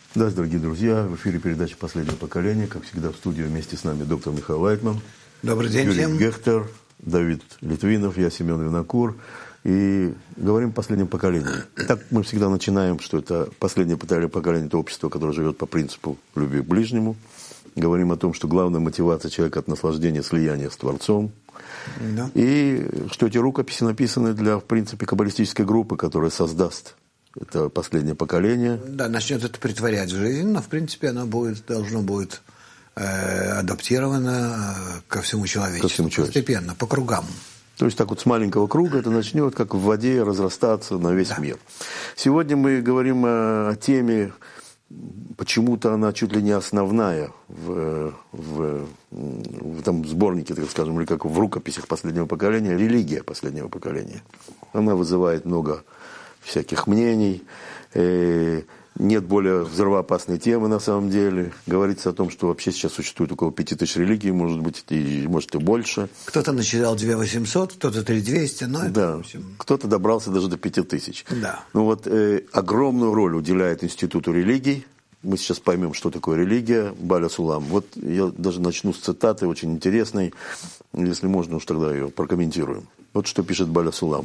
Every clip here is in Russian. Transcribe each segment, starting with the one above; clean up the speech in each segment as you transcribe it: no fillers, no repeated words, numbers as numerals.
Да, дорогие друзья, в эфире передача «Последнее поколение». Как всегда, в студии вместе с нами доктор Михаил Лайтман. Добрый день Юрий всем. Гехтер, Давид Литвинов, я Семен Винокур. И говорим о последнем поколении. Так мы всегда начинаем, что это последнее поколение, это общество, которое живет по принципу любви к ближнему. Говорим о том, что главная мотивация человека от наслаждения, слияния с Творцом. Да. И что эти рукописи написаны для, в принципе, каббалистической группы, которая создаст это последнее поколение. Да, начнет это притворять в жизнь, но в принципе оно должно будет адаптировано ко всему человечеству. Постепенно, по кругам. То есть так вот с маленького круга это начнет, как в воде, разрастаться на весь мир. Сегодня мы говорим о теме, почему-то она чуть ли не основная в этом сборнике, так скажем, или как в рукописях последнего поколения, религия последнего поколения. Она вызывает много всяких мнений, нет более взрывоопасной темы на самом деле. Говорится о том, что вообще сейчас существует около 5000 религий, может быть, может и больше. Кто-то начинал 2800, кто-то 3200, но да, это... кто-то добрался даже до 5000. Да. Ну вот огромную роль уделяет Институту религий. Мы сейчас поймем, что такое религия, Баля Сулам. Вот я даже начну с цитаты очень интересной, если можно, уж тогда ее прокомментируем. Вот что пишет Баля Сулам.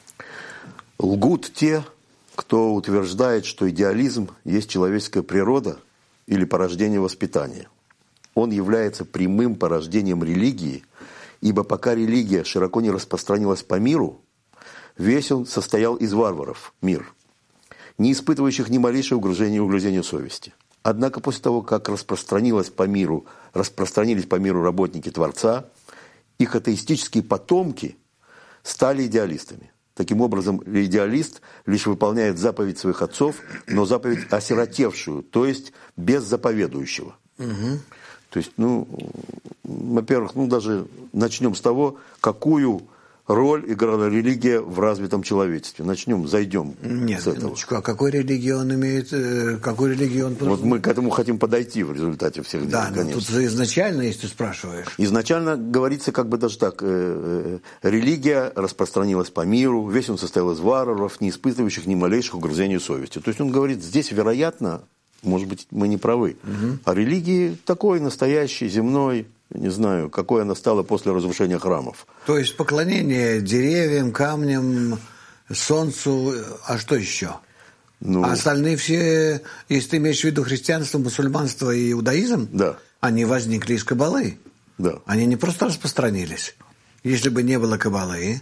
«Лгут те, кто утверждает, что идеализм есть человеческая природа или порождение воспитания. Он является прямым порождением религии, ибо пока религия широко не распространилась по миру, весь он состоял из варваров, мир, не испытывающих ни малейшего угрызения совести. Однако после того, как распространились по миру работники Творца, их атеистические потомки стали идеалистами. Таким образом, идеалист лишь выполняет заповедь своих отцов, но заповедь осиротевшую, то есть без заповедующего». Угу. То есть, во-первых, даже начнем с того, какую роль играла религия в развитом человечестве. Зайдем с этого. Нет, а какой религии он имеет, какую религию он... Вот мы к этому хотим подойти в результате всех дел, конечно. Да, тут изначально, если ты спрашиваешь. Изначально говорится даже так, религия распространилась по миру, весь он состоял из варваров, не испытывающих ни малейших угрызений совести. То есть он говорит, здесь, вероятно, может быть, мы не правы, а религии такой настоящий, земной, не знаю, какой она стала после разрушения храмов. То есть поклонение деревьям, камням, солнцу, а что еще? А остальные все, если ты имеешь в виду христианство, мусульманство и иудаизм, да, они возникли из Каббалы. Да. Они не просто распространились. Если бы не было Каббалы,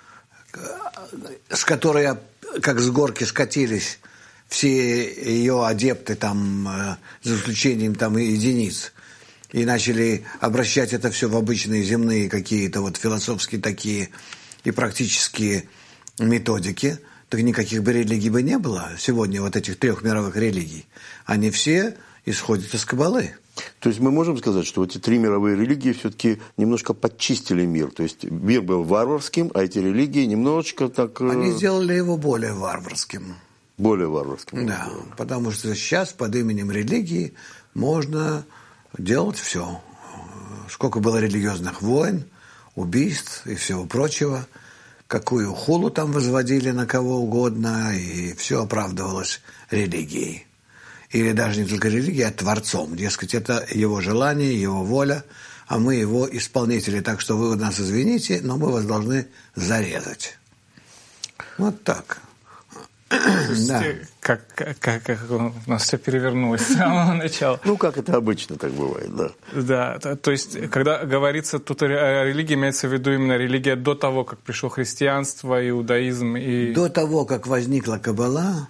с которой, как с горки скатились все ее адепты, за исключением единиц, и начали обращать это все в обычные земные какие-то философские такие и практические методики, так никаких бы религий бы не было. Сегодня этих 3 мировых религий, они все исходят из Каббалы. То есть мы можем сказать, что эти 3 мировые религии все-таки немножко подчистили мир. То есть мир был варварским, а эти религии немножечко так... Они сделали его более варварским. Более варварским. Да, потому что сейчас под именем религии можно делать все. Сколько было религиозных войн, убийств и всего прочего. Какую хулу там возводили на кого угодно, и все оправдывалось религией. Или даже не только религией, а Творцом. Дескать, это его желание, его воля, а мы его исполнители. Так что вы нас извините, но мы вас должны зарезать. Вот так. Да. Как у нас все перевернулось с самого начала. Как это обычно так бывает, да. Да, то есть, когда говорится тут о религии, имеется в виду именно религия до того, как пришло христианство, иудаизм и... До того, как возникла Каббала,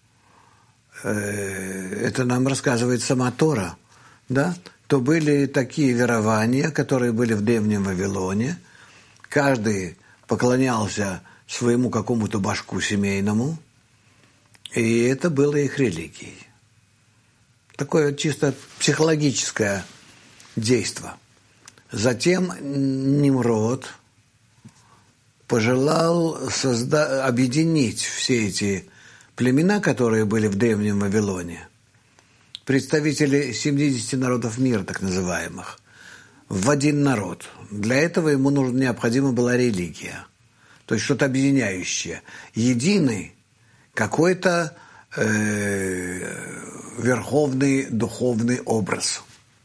это нам рассказывает сама Тора, да, то были такие верования, которые были в Древнем Вавилоне. Каждый поклонялся своему какому-то башку семейному, и это было их религией. Такое чисто психологическое действие. Затем Нимрод пожелал объединить все эти племена, которые были в Древнем Вавилоне, представители 70 народов мира, так называемых, в один народ. Для этого ему необходима была религия, то есть что-то объединяющее. Единый какой-то верховный духовный образ.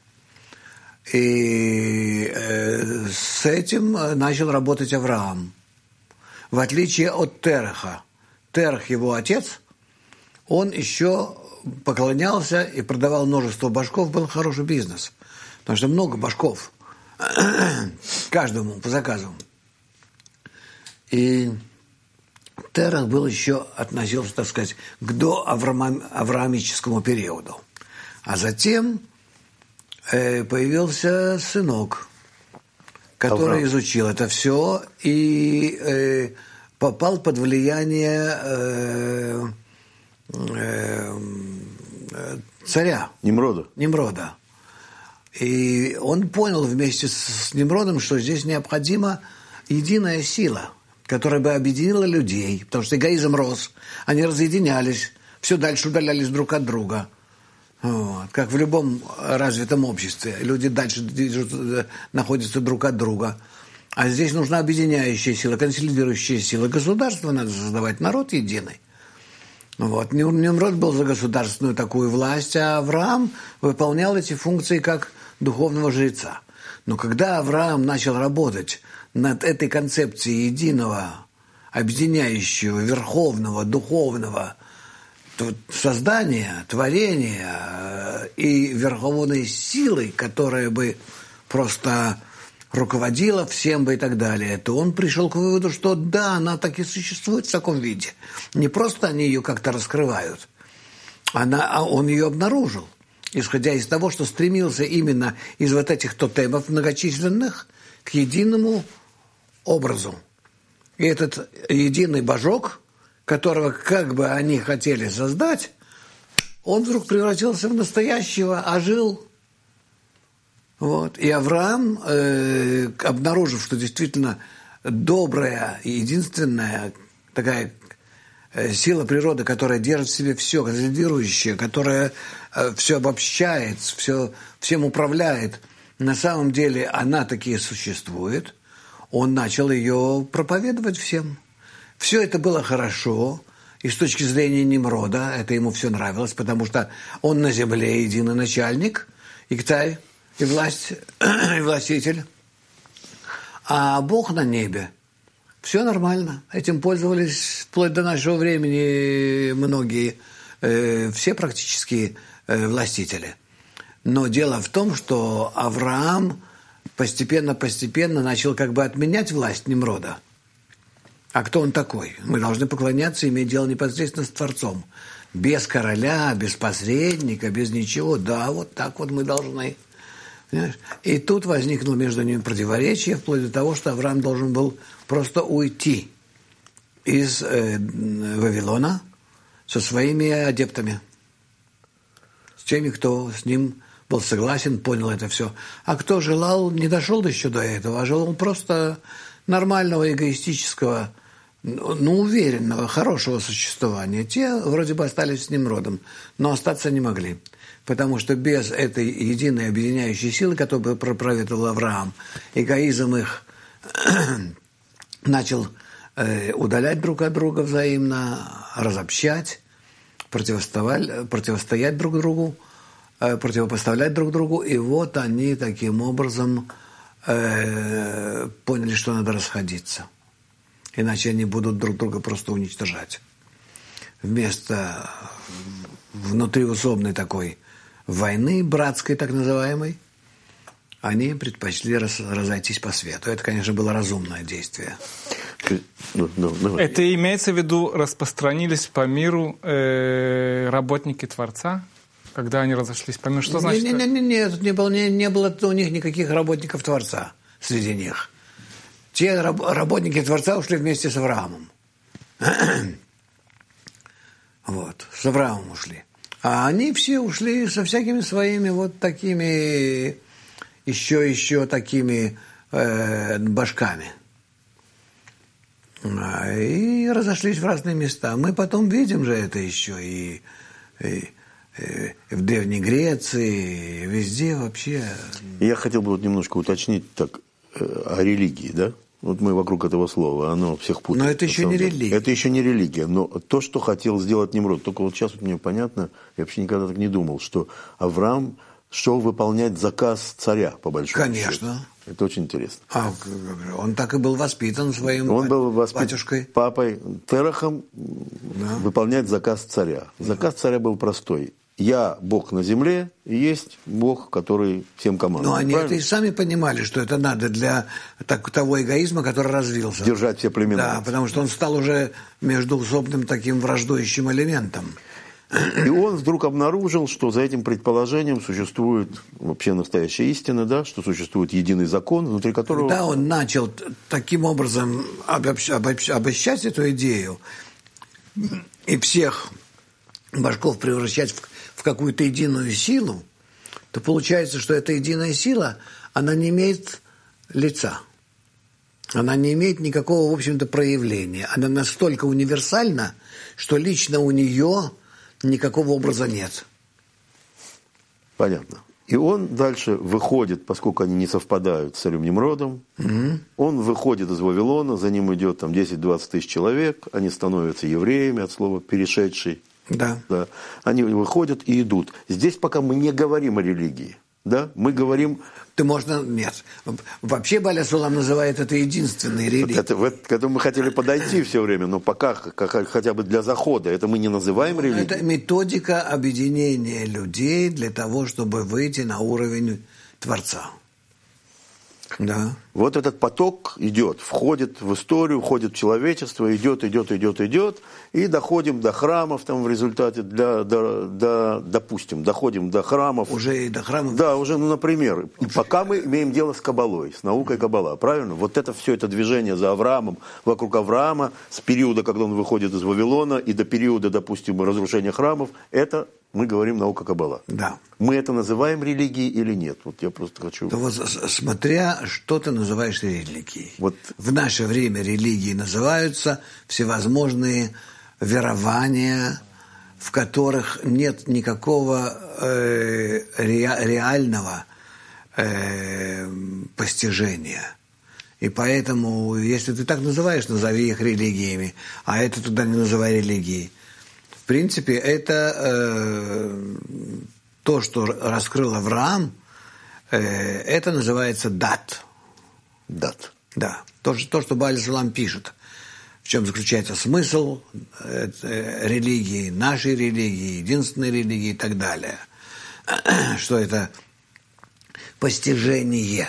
И с этим начал работать Авраам. В отличие от Тераха. Терах, его отец, он еще поклонялся и продавал множество башков, был хороший бизнес. Потому что много башков. Каждому по заказу. И Терах был еще, относился, так сказать, к доавраамическому периоду. А затем появился сынок, который изучил это все и попал под влияние царя. Нимрода. И он понял вместе с Нимродом, что здесь необходима единая сила, которая бы объединила людей, потому что эгоизм рос, они разъединялись, все дальше удалялись друг от друга. Вот. Как в любом развитом обществе. Люди дальше находятся друг от друга. А здесь нужна объединяющая сила, консолидирующая сила. Государство надо создавать, народ единый. Вот. Нимрод был за государственную такую власть, а Авраам выполнял эти функции как духовного жреца. Но когда Авраам начал работать над этой концепцией единого, объединяющего, верховного, духовного создания, творения и верховной силы, которая бы просто руководила всем бы и так далее, то он пришел к выводу, что да, она так и существует в таком виде. Не просто они ее как-то раскрывают, а он ее обнаружил, исходя из того, что стремился именно из вот этих тотемов многочисленных к единому образу. И этот единый божок, которого как бы они хотели создать, он вдруг превратился в настоящего, ожил. Вот. И Авраам, обнаружив, что действительно добрая и единственная такая сила природы, которая держит в себе все, консолидирующая, которая все обобщает, всем управляет, на самом деле она таки существует, он начал ее проповедовать всем. Все это было хорошо, и с точки зрения Нимрода это ему все нравилось, потому что он на земле единый начальник, и царь, и власть, и властитель. А Бог на небе. Все нормально. Этим пользовались вплоть до нашего времени многие, все практически властители. Но дело в том, что Авраам постепенно начал как бы отменять власть Нимрода. А кто он такой? Мы должны поклоняться, иметь дело непосредственно с Творцом. Без короля, без посредника, без ничего. Да, вот так вот мы должны. Понимаешь? И тут возникло между ними противоречие, вплоть до того, что Авраам должен был просто уйти из Вавилона со своими адептами. С теми, кто с ним был согласен, понял это все. А кто желал, не дошел еще до этого, а желал просто нормального, эгоистического, уверенного, хорошего существования. Те вроде бы остались с Нимродом, но остаться не могли. Потому что без этой единой объединяющей силы, которую проповедовал Авраам, эгоизм их начал удалять друг от друга взаимно, разобщать, противостоять друг другу, противопоставлять друг другу. И вот они таким образом поняли, что надо расходиться. Иначе они будут друг друга просто уничтожать. Вместо внутриусобной такой войны, братской так называемой, они предпочли разойтись по свету. Это, конечно, было разумное действие. Это имеется в виду, распространились по миру работники Творца, когда они разошлись по миру? Что значит? Нет, не было у них никаких работников Творца среди них. Те работники Творца ушли вместе с Авраамом. Вот, с Авраамом ушли. А они все ушли со всякими своими вот такими, еще такими башками. И разошлись в разные места. Мы потом видим же это еще и в Древней Греции, и везде вообще. Я хотел бы вот немножко уточнить так о религии, да? вот мы вокруг этого слова, оно всех путает. Но это еще не религия. Это еще не религия, но то, что хотел сделать Нимрод. Только вот сейчас вот мне понятно, я вообще никогда так не думал, что Авраам шел выполнять заказ царя, по большому счету. Конечно. Это очень интересно. Он так и был воспитан своим батюшкой. Папой Терахом выполнять заказ царя. Заказ царя был простой. Я Бог на земле, и есть Бог, который всем командует. Но они это и сами понимали, что это надо для того эгоизма, который развился. Держать все племена. Да, потому что он стал уже междоусобным таким враждующим элементом. И он вдруг обнаружил, что за этим предположением существует вообще настоящая истина, да, что существует единый закон, внутри которого... Да, он начал таким образом обобщать эту идею и всех башков превращать в какую-то единую силу, то получается, что эта единая сила, она не имеет лица. Она не имеет никакого, в общем-то, проявления. Она настолько универсальна, что лично у нее никакого образа нет. Понятно. И он дальше выходит, поскольку они не совпадают с царем Нимродом, он выходит из Вавилона, за ним идет там 10-20 тысяч человек, они становятся евреями, от слова «перешедший». Да. Да. Они выходят и идут. Здесь пока мы не говорим о религии. Да? Мы говорим... Нет. Вообще Баля Сулам называет это единственной религией. К этому мы хотели подойти все время, но пока хотя бы для захода. Это мы не называем религией. Это методика объединения людей для того, чтобы выйти на уровень Творца. Да. Вот этот поток идет, входит в историю, входит в человечество, идет, и доходим до храмов там в результате, допустим, доходим до храмов. Уже и до храмов? Да, уже, например. И пока мы имеем дело с Кабалой, с наукой Каббала, правильно? Вот это все это движение за Авраамом, вокруг Авраама, с периода, когда он выходит из Вавилона, и до периода, допустим, разрушения храмов, это... Мы говорим наука Каббала. Да. Мы это называем религией или нет? Вот я просто хочу... То вот смотря, что ты называешь религией. Вот. В наше время религии называются всевозможные верования, в которых нет никакого реального постижения. И поэтому, если ты так называешь, назови их религиями, а это туда не называй религией. В принципе, это то, что раскрыл Авраам, это называется дат. Дат. Да. То, что Бааль Сулам пишет. В чем заключается смысл религии, нашей религии, единственной религии и так далее. Что это постижение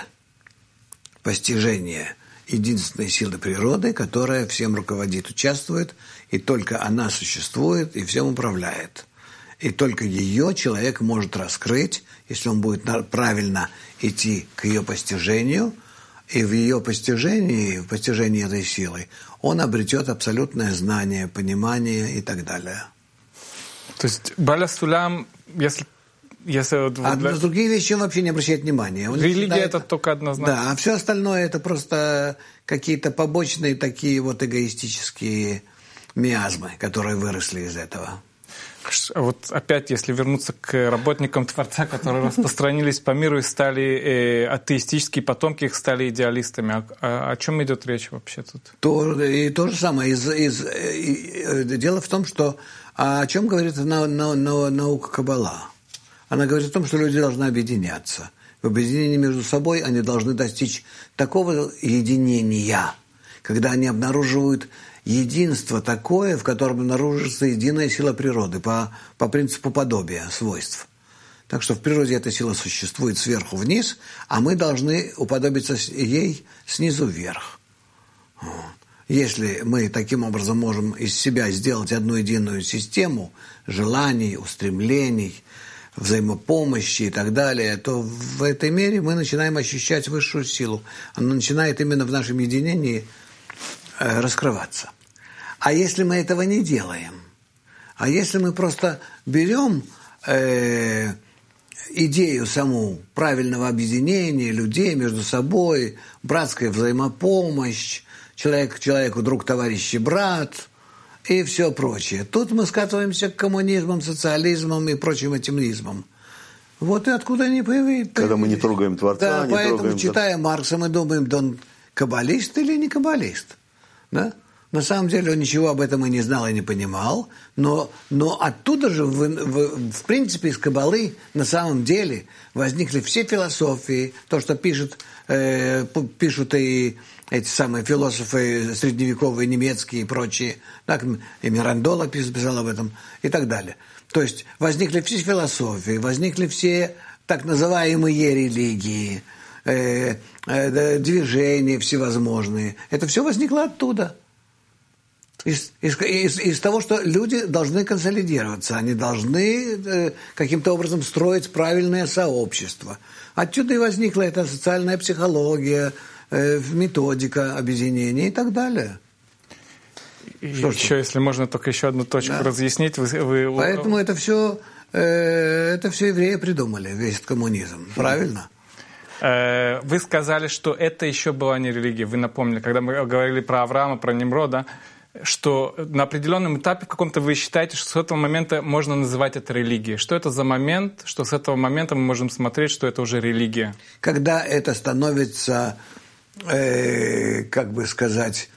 единственной силы природы, которая всем руководит, участвует, и только она существует и всем управляет. И только ее человек может раскрыть, если он будет правильно идти к ее постижению, и в ее постижении, в постижении этой силы, он обретет абсолютное знание, понимание и так далее. То есть Баля Сулам, если на другие вещи он вообще не обращает внимания. Религия это только однозначно. Да, а все остальное это просто какие-то побочные такие вот эгоистические миазмы, которые выросли из этого. Вот опять, если вернуться к работникам Творца, которые распространились по миру и стали атеистические потомки, их стали идеалистами. О чем идет речь вообще тут? То же самое. Дело в том, что о чем говорит наука Каббала. Она говорит о том, что люди должны объединяться. В объединении между собой они должны достичь такого единения, когда они обнаруживают единство такое, в котором обнаружится единая сила природы по принципу подобия, свойств. Так что в природе эта сила существует сверху вниз, а мы должны уподобиться ей снизу вверх. Если мы таким образом можем из себя сделать одну единую систему желаний, устремлений, взаимопомощи и так далее, то в этой мере мы начинаем ощущать высшую силу. Она начинает именно в нашем единении раскрываться. А если мы этого не делаем, а если мы просто берем идею саму правильного объединения людей между собой, братская взаимопомощь, человек человеку друг, товарищ и брат и все прочее. Тут мы скатываемся к коммунизмам, социализмам и прочим атеизмам. Вот и откуда они появились. Когда мы не трогаем Творца, да, не поэтому, трогаем... читая Маркса, мы думаем, да он каббалист или не каббалист. Да? На самом деле он ничего об этом и не знал, и не понимал, но оттуда же, в принципе, из Каббалы на самом деле возникли все философии, то, что пишут и эти самые философы средневековые, немецкие и прочие, так, и Мирандола писал об этом, и так далее. То есть возникли все философии, возникли все так называемые религии, движения всевозможные. Это все возникло оттуда. Из того, что люди должны консолидироваться, они должны каким-то образом строить правильное сообщество. Отсюда и возникла эта социальная психология, методика объединения и так далее. Еще, если можно, только еще одну точку разъяснить. Поэтому это все евреи придумали, весь этот коммунизм. Правильно? Вы сказали, что это еще была не религия. Вы напомнили, когда мы говорили про Авраама, про Нимрода, что на определенном этапе в каком-то вы считаете, что с этого момента можно называть это религией. Что это за момент, что с этого момента мы можем смотреть, что это уже религия? Когда это становится, как бы сказать,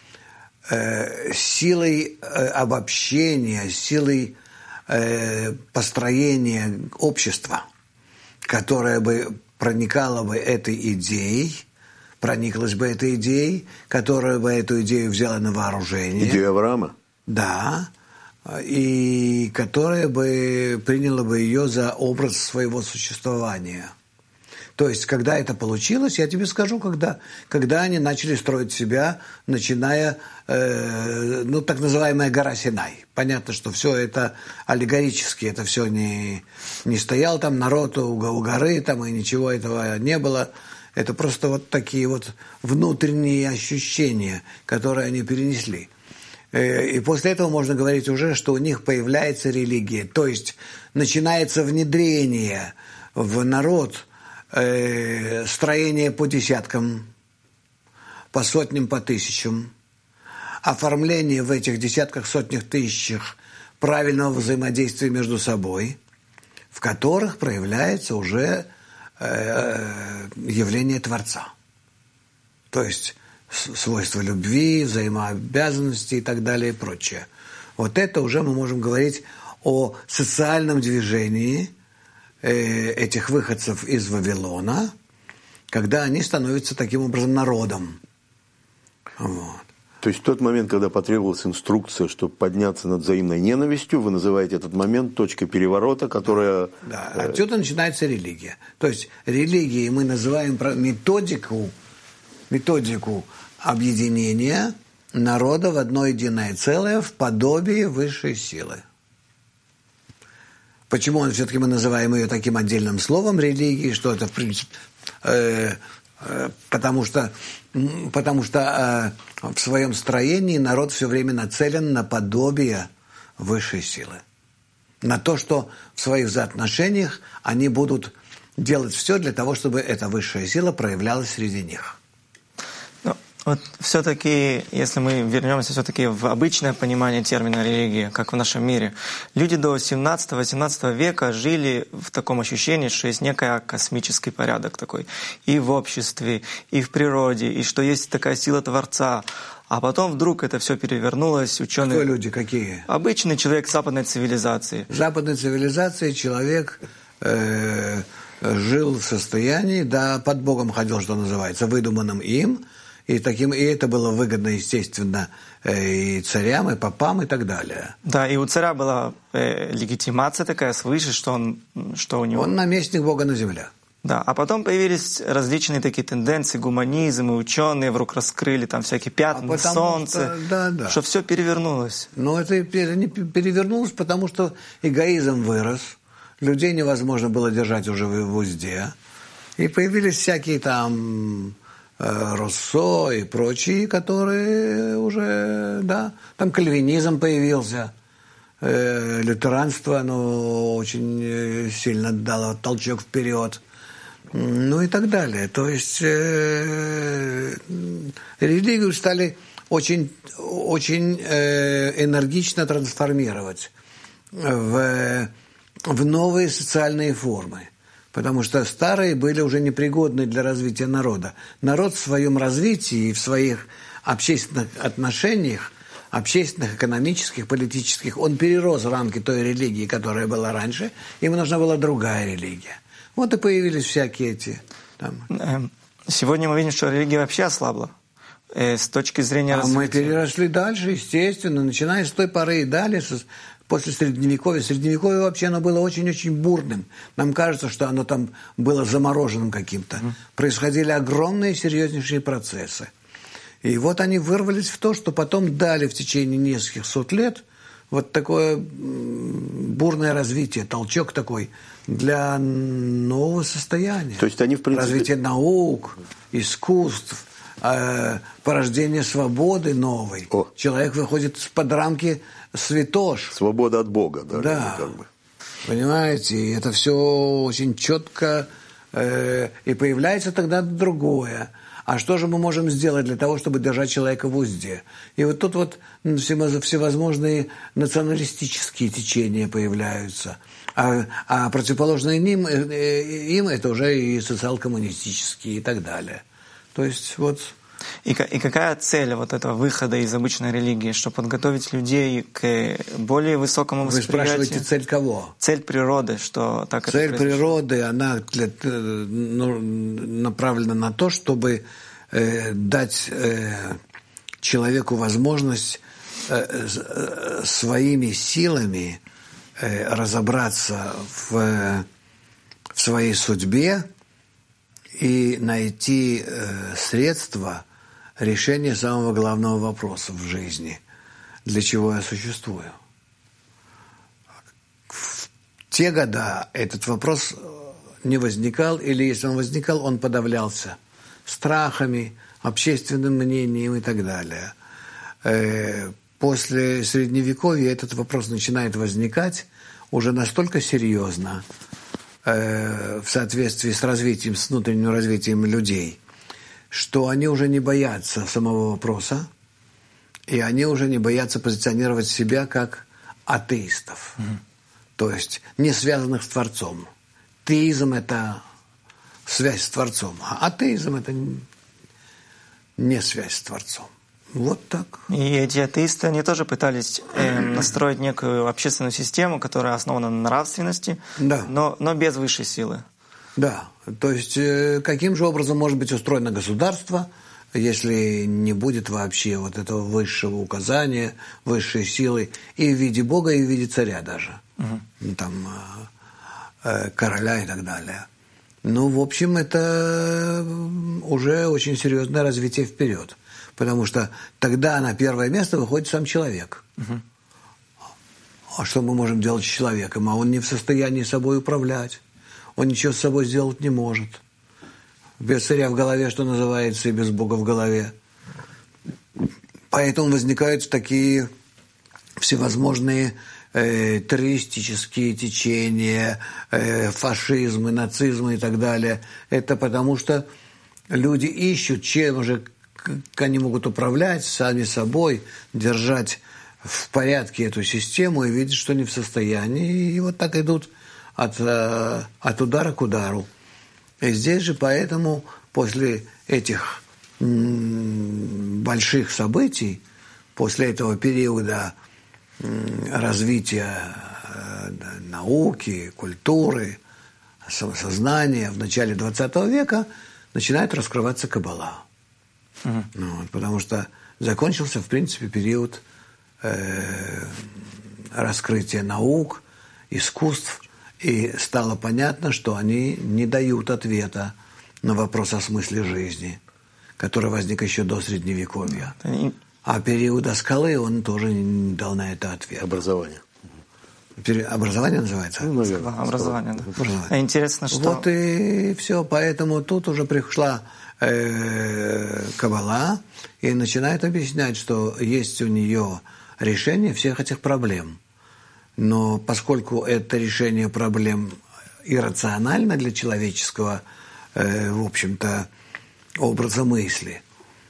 силой обобщения, силой построения общества, которое бы проникало бы этой идеей, прониклась бы этой идеей, которая бы эту идею взяла на вооружение. Идея Авраама? Да. И которая бы приняла бы ее за образ своего существования. То есть, когда это получилось, я тебе скажу, когда они начали строить себя, начиная, так называемая гора Синай. Понятно, что все это аллегорически, это все не стоял там народ у горы, там, и ничего этого не было. Это просто вот такие вот внутренние ощущения, которые они перенесли. И после этого можно говорить уже, что у них появляется религия. То есть начинается внедрение в народ строение по десяткам, по сотням, по тысячам, оформление в этих десятках, сотнях, тысячах правильного взаимодействия между собой, в которых проявляется уже явление Творца. То есть свойства любви, взаимообязанности и так далее и прочее. Вот это уже мы можем говорить о социальном движении этих выходцев из Вавилона, когда они становятся таким образом народом. Вот. То есть в тот момент, когда потребовалась инструкция, чтобы подняться над взаимной ненавистью, вы называете этот момент точкой переворота, которая... Да, отсюда начинается религия. То есть религией мы называем методику объединения народа в одно единое целое в подобии высшей силы. Почему все-таки мы называем ее таким отдельным словом религией, что это в принципе... Потому что в своем строении народ все время нацелен на подобие высшей силы. На то, что в своих взаимоотношениях они будут делать все для того, чтобы эта высшая сила проявлялась среди них. Вот все-таки, если мы вернемся все-таки в обычное понимание термина религия, как в нашем мире, люди до 17-18 века жили в таком ощущении, что есть некий космический порядок такой и в обществе, и в природе, и что есть такая сила Творца. А потом вдруг это все перевернулось. Ученые... Кто люди, какие? Обычный человек западной цивилизации. В западной цивилизации человек жил в состоянии, да, под Богом ходил, что называется, выдуманным им, и это было выгодно, естественно, и царям, и попам, и так далее. Да, и у царя была легитимация такая свыше, что у него... Он наместник Бога на земле. Да, а потом появились различные такие тенденции, гуманизм, и ученые вдруг раскрыли там всякие пятна, солнце, что все перевернулось. Но это не перевернулось, потому что эгоизм вырос, людей невозможно было держать уже в узде, и появились всякие там... Руссо и прочие, которые уже, да, там кальвинизм появился, лютеранство, оно очень сильно дало толчок вперед, ну и так далее. То есть религию стали очень энергично трансформировать в новые социальные формы. Потому что старые были уже непригодны для развития народа. Народ в своем развитии и в своих общественных отношениях, общественных, экономических, политических, он перерос рамки той религии, которая была раньше, ему нужна была другая религия. Вот и появились всякие эти... Сегодня мы видим, что религия вообще ослабла. С точки зрения развития. Мы переросли дальше, естественно, начиная с той поры и далее, после Средневековья. Средневековье вообще оно было очень-очень бурным. Нам кажется, что оно там было замороженным каким-то. Происходили огромные серьезнейшие процессы. И вот они вырвались в то, что потом дали в течение нескольких сот лет вот такое бурное развитие, толчок такой для нового состояния. То есть они, в принципе... Развитие наук, искусств, порождение свободы новой. Человек выходит из-под рамки святош. Свобода от Бога, да? Да. Как бы. Понимаете, и это все очень четко, и появляется тогда другое. А что же мы можем сделать для того, чтобы держать человека в узде? И вот тут вот всевозможные националистические течения появляются. А противоположные им это уже и социал-коммунистические и так далее. То есть вот... И какая цель вот этого выхода из обычной религии? Чтобы подготовить людей к более высокому восприятию? Вы спрашиваете, цель кого? Цель природы, что так цель это природы, она направлена на то, чтобы дать человеку возможность своими силами разобраться в своей судьбе и найти средства решения самого главного вопроса в жизни. Для чего я существую? В те года этот вопрос не возникал, или если он возникал, он подавлялся страхами, общественным мнением и так далее. После Средневековья этот вопрос начинает возникать уже настолько серьезно, в соответствии с развитием, с внутренним развитием людей, что они уже не боятся самого вопроса, и они уже не боятся позиционировать себя как атеистов, то есть не связанных с Творцом. Теизм – это связь с Творцом, а атеизм – это не связь с Творцом. Вот так. И эти атеисты, они тоже пытались настроить некую общественную систему, которая основана на нравственности, да. но без высшей силы. Да, то есть каким же образом может быть устроено государство, если не будет вообще вот этого высшего указания, высшей силы и в виде Бога, и в виде царя даже, там короля и так далее. Ну, в общем, это уже очень серьезное развитие вперед. Потому что тогда на первое место выходит сам человек. А что мы можем делать с человеком? А он не в состоянии собой управлять. Он ничего с собой сделать не может. Без царя в голове, что называется, и без Бога в голове. Поэтому возникают такие всевозможные террористические течения, фашизмы, нацизмы и так далее. Это потому что люди ищут, чем же они могут управлять сами собой, держать в порядке эту систему и видят, что не в состоянии. И вот так идут от удара к удару. И здесь же поэтому после этих больших событий, после этого периода развития науки, культуры, самосознания в начале XX века начинает раскрываться Каббала. Вот, потому что закончился, в принципе, период раскрытия наук, искусств, и стало понятно, что они не дают ответа на вопрос о смысле жизни, который возник еще до Средневековья. А периода Скалы он тоже не дал на это ответ. Образование. Образование называется? Ну, наверное. Образование, да. Образование. Интересно, что... Вот и все. Поэтому тут уже пришла Каббала и начинает объяснять, что есть у нее решение всех этих проблем. Но поскольку это решение проблем иррационально для человеческого, в общем-то, образа мысли,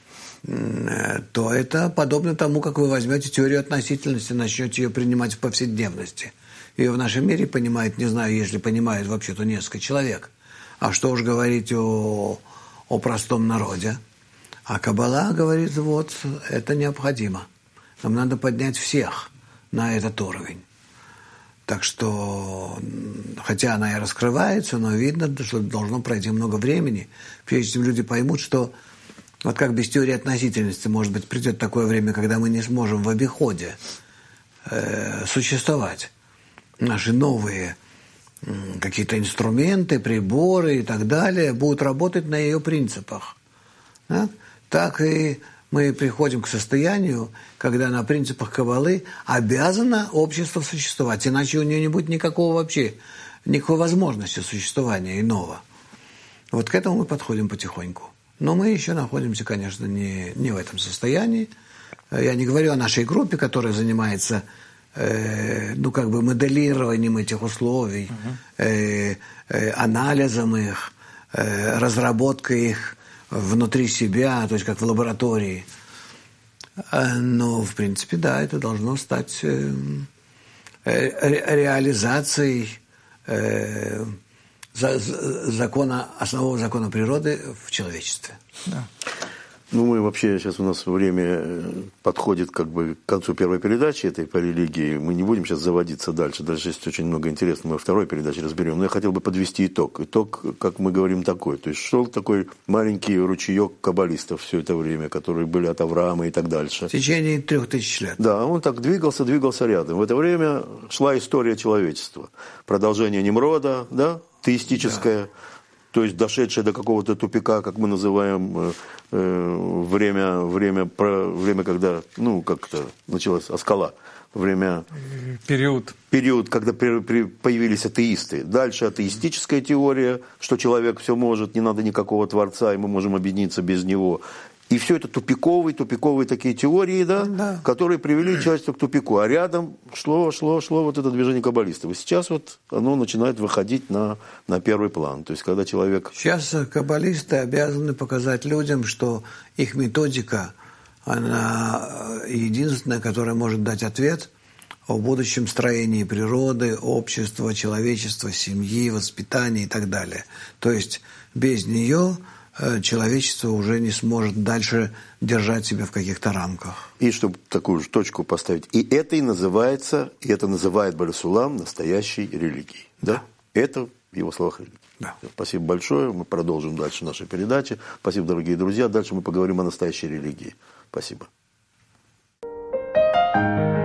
то это подобно тому, как вы возьмете теорию относительности, начнете ее принимать в повседневности. Ее в нашем мире понимает, не знаю, если понимает вообще-то несколько человек. А что уж говорить о простом народе. А Каббала говорит, вот, это необходимо. Нам надо поднять всех на этот уровень. Так что, хотя она и раскрывается, но видно, что должно пройти много времени, прежде чем люди поймут, что вот как без теории относительности, может быть, придет такое время, когда мы не сможем в обиходе существовать. Наши новые какие-то инструменты, приборы и так далее будут работать на ее принципах. Да? Так и мы приходим к состоянию, когда на принципах Каббалы обязано общество существовать, иначе у нее не будет никакой возможности существования иного. Вот к этому мы подходим потихоньку. Но мы еще находимся, конечно, не в этом состоянии. Я не говорю о нашей группе, которая занимается моделированием этих условий, анализом их, разработкой их внутри себя, то есть как в лаборатории. Но, в принципе, да, это должно стать реализацией основного закона природы в человечестве. Да. Ну, мы вообще, сейчас у нас время подходит как бы к концу первой передачи этой по религии. Мы не будем сейчас заводиться дальше. Дальше есть очень много интересного. Мы во второй передаче разберем. Но я хотел бы подвести итог. Итог, как мы говорим, такой. То есть шел такой маленький ручеек каббалистов все это время, которые были от Авраама и так дальше. В течение 3000 лет. Да, он так двигался рядом. В это время шла история человечества. Продолжение Немрода, да, теистическое. Да. То есть дошедшее до какого-то тупика, как мы называем, время, когда, как-то началась Аскала, период, когда появились атеисты. Дальше атеистическая теория, что человек все может, не надо никакого Творца, и мы можем объединиться без него. И все это тупиковые такие теории, да, которые привели человечество к тупику. А рядом шло вот это движение каббалистов. И сейчас вот оно начинает выходить на первый план. То есть, когда человек... Сейчас каббалисты обязаны показать людям, что их методика, она единственная, которая может дать ответ о будущем строении природы, общества, человечества, семьи, воспитания и так далее. То есть, без нее... человечество уже не сможет дальше держать себя в каких-то рамках. И чтобы такую же точку поставить, это называет Баля Сулам настоящей религией. Да? Это в его словах религия. Да. Спасибо большое. Мы продолжим дальше наши передачи. Спасибо, дорогие друзья. Дальше мы поговорим о настоящей религии. Спасибо.